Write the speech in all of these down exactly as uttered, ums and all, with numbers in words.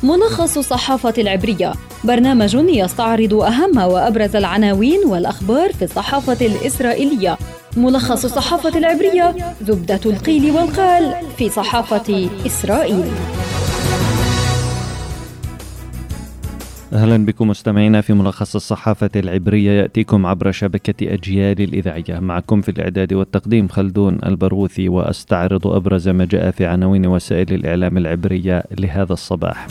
ملخص الصحافة العبرية، برنامج يستعرض أهم وأبرز العناوين والأخبار في الصحافة الإسرائيلية. ملخص الصحافة العبرية، زبدة القيل والقال في صحافة إسرائيل. أهلا بكم مستمعينا في ملخص الصحافة العبرية، يأتيكم عبر شبكة أجيال الإذاعية. معكم في الإعداد والتقديم خلدون البرغوثي، وأستعرض أبرز ما جاء في عناوين وسائل الإعلام العبرية لهذا الصباح.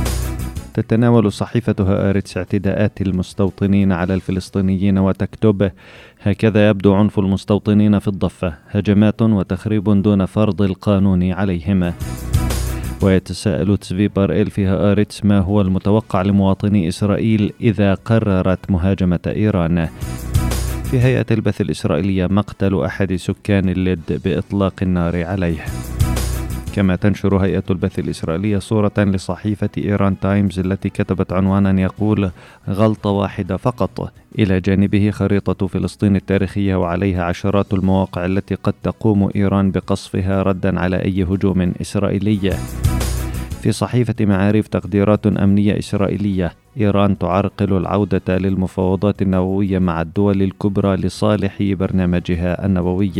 تتناول صحيفة هآرتس اعتداءات المستوطنين على الفلسطينيين وتكتب: هكذا يبدو عنف المستوطنين في الضفة، هجمات وتخريب دون فرض القانون عليهم. ويتساءل تسفي بارئيل في هآرتس: ما هو المتوقع لمواطني إسرائيل إذا قررت مهاجمة إيران؟ في هيئة البث الإسرائيلية: مقتل أحد سكان اللد بإطلاق النار عليه. كما تنشر هيئة البث الإسرائيلية صورة لصحيفة إيران تايمز التي كتبت عنوانا يقول: غلطة واحدة فقط. إلى جانبه خريطة فلسطين التاريخية وعليها عشرات المواقع التي قد تقوم إيران بقصفها ردا على أي هجوم إسرائيلي. في صحيفة معاريف تقديرات أمنية إسرائيلية: إيران تعرقل العودة للمفاوضات النووية مع الدول الكبرى لصالح برنامجها النووي.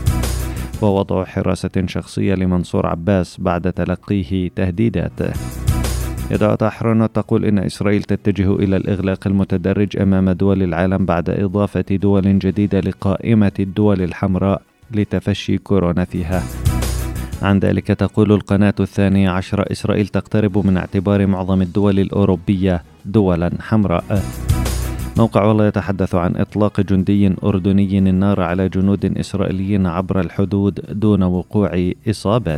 ووضع حراسة شخصية لمنصور عباس بعد تلقيه تهديدات. يدعوت أحرنوت تقول إن إسرائيل تتجه إلى الإغلاق المتدرج أمام دول العالم بعد إضافة دول جديدة لقائمة الدول الحمراء لتفشي كورونا فيها. عن ذلك تقول القناة الثانية عشر: إسرائيل تقترب من اعتبار معظم الدول الأوروبية دولا حمراء. موقع والله يتحدث عن إطلاق جندي أردني النار على جنود إسرائيليين عبر الحدود دون وقوع إصابات.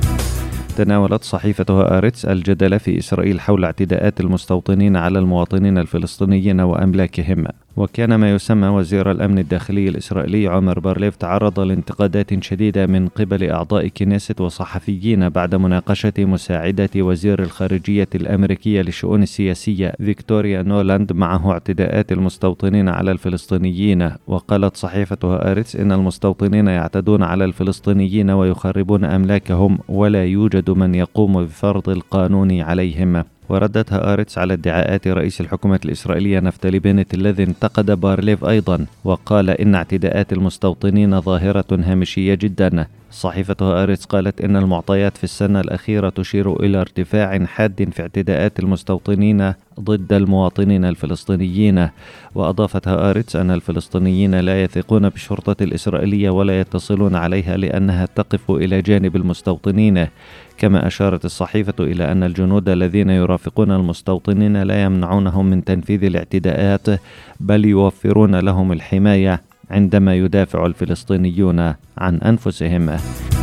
تناولت صحيفة هآرتس الجدل في إسرائيل حول اعتداءات المستوطنين على المواطنين الفلسطينيين وأملاكهم. وكان ما يسمى وزير الأمن الداخلي الإسرائيلي عمر بارليف تعرض لانتقادات شديدة من قبل أعضاء كنيسة وصحفيين بعد مناقشة مساعدة وزير الخارجية الأمريكية للشؤون السياسية فيكتوريا نولاند معه اعتداءات المستوطنين على الفلسطينيين. وقالت صحيفة هآرتس إن المستوطنين يعتدون على الفلسطينيين ويخربون أملاكهم ولا يوجد من يقوم بفرض القانون عليهم. وردت هآرتس على ادعاءات رئيس الحكومة الإسرائيلية نفتالي بنت الذي انتقد بارليف أيضا، وقال إن اعتداءات المستوطنين ظاهرة هامشية جدا. صحيفة هآرتس قالت إن المعطيات في السنة الأخيرة تشير إلى ارتفاع حاد في اعتداءات المستوطنين ضد المواطنين الفلسطينيين. وأضافت هآرتس أن الفلسطينيين لا يثقون بالشرطة الإسرائيلية ولا يتصلون عليها لأنها تقف إلى جانب المستوطنين. كما أشارت الصحيفة إلى أن الجنود الذين يرافقون المستوطنين لا يمنعونهم من تنفيذ الاعتداءات، بل يوفرون لهم الحماية عندما يدافع الفلسطينيون عن أنفسهم.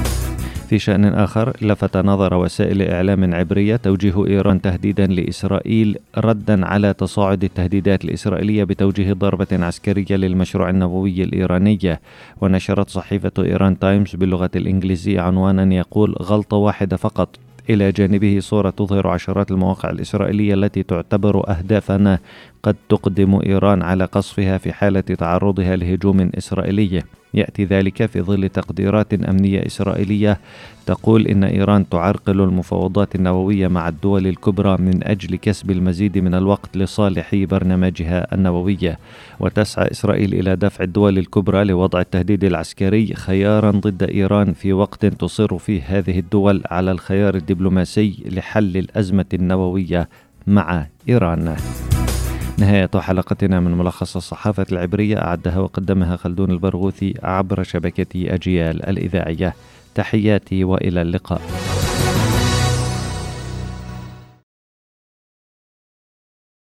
في شأن آخر، لفت نظر وسائل إعلام عبرية توجيه إيران تهديدا لإسرائيل ردا على تصاعد التهديدات الإسرائيلية بتوجيه ضربة عسكرية للمشروع النووي الإيراني. ونشرت صحيفة إيران تايمز باللغة الإنجليزية عنوانا يقول: غلطة واحدة فقط. إلى جانبه صورة تظهر عشرات المواقع الإسرائيلية التي تعتبر أهدافا قد تقدم إيران على قصفها في حالة تعرضها لهجوم إسرائيلي. يأتي ذلك في ظل تقديرات أمنية إسرائيلية تقول إن إيران تعرقل المفاوضات النووية مع الدول الكبرى من أجل كسب المزيد من الوقت لصالح برنامجها النووي. وتسعى إسرائيل إلى دفع الدول الكبرى لوضع التهديد العسكري خيارا ضد إيران في وقت تصر فيه هذه الدول على الخيار الدبلوماسي لحل الأزمة النووية مع إيران. نهاية حلقتنا من ملخص الصحافة العبرية، أعدها وقدمها خلدون البرغوثي عبر شبكة أجيال الإذاعية. تحياتي وإلى اللقاء.